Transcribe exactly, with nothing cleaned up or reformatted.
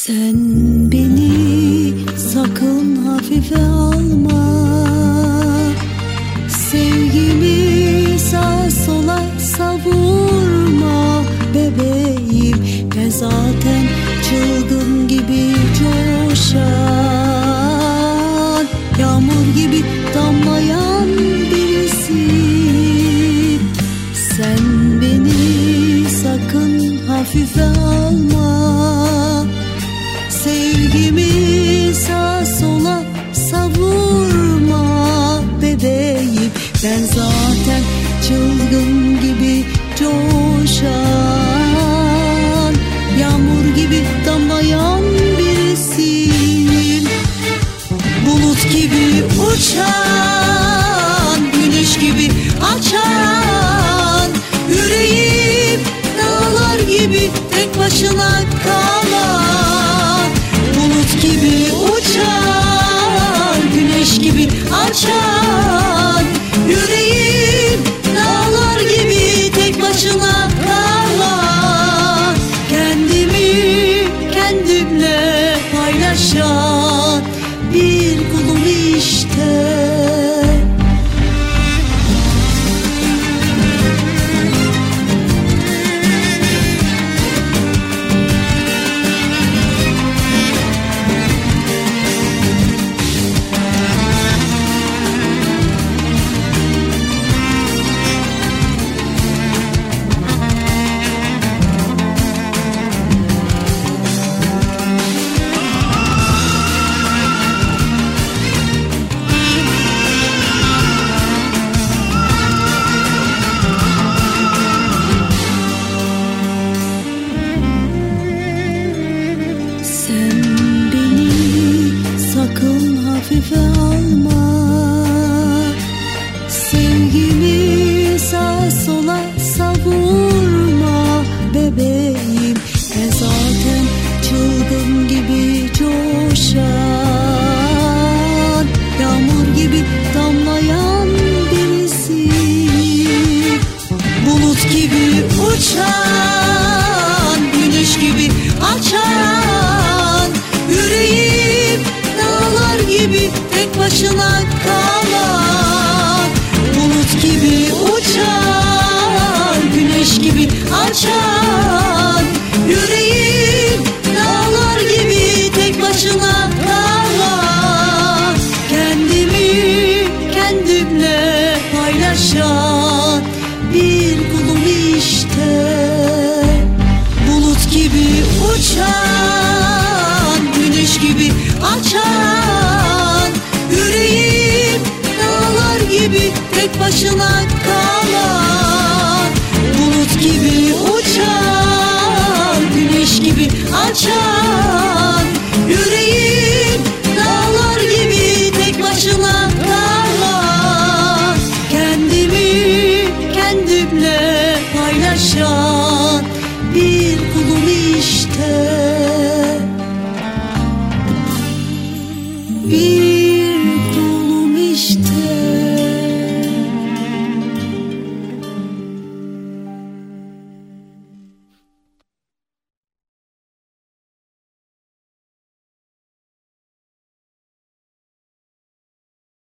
Sen beni sakın hafife alma, sevgimi sağa sola savurma bebeğim. Ben zaten çılgın gibi coşan, yağmur gibi damlayan birisiyim. Sen beni sakın hafife alma, sevgimi sağa sola savurma bebeğim. Ben zaten çılgın gibi coşan, yağmur gibi damlayan birisiyim. Bulut gibi uçan, güneş gibi açan, yüreğim dağlar gibi tek başına kalan. Bulut gibi uçan, güneş gibi açan, yüreğim dağlar gibi tek başına kalan. Kendimi kendimle paylaşan bir kulum işte. Hafife alma, sevgimi sağa sola savurma bebeğim. Ben zaten çılgın gibi coşan, yağmur gibi damlayan birisiyim. Bulut gibi uçan, güneş gibi açan, yüreğim dağlar gibi tek başına kalan. Bulut gibi uçan, güneş gibi açan, yüreğim dağlar gibi tek başına kalan. Kendimi kendimle paylaşan bir kulum işte. Bulut gibi uçan, güneş gibi açan, yüreğim dağlar gibi tek başına kalan. Bulut gibi uçan, güneş gibi açan, yüreğim dağlar gibi tek başına kalan. Kendimi kendimle paylaşan bir kulum işte. Bir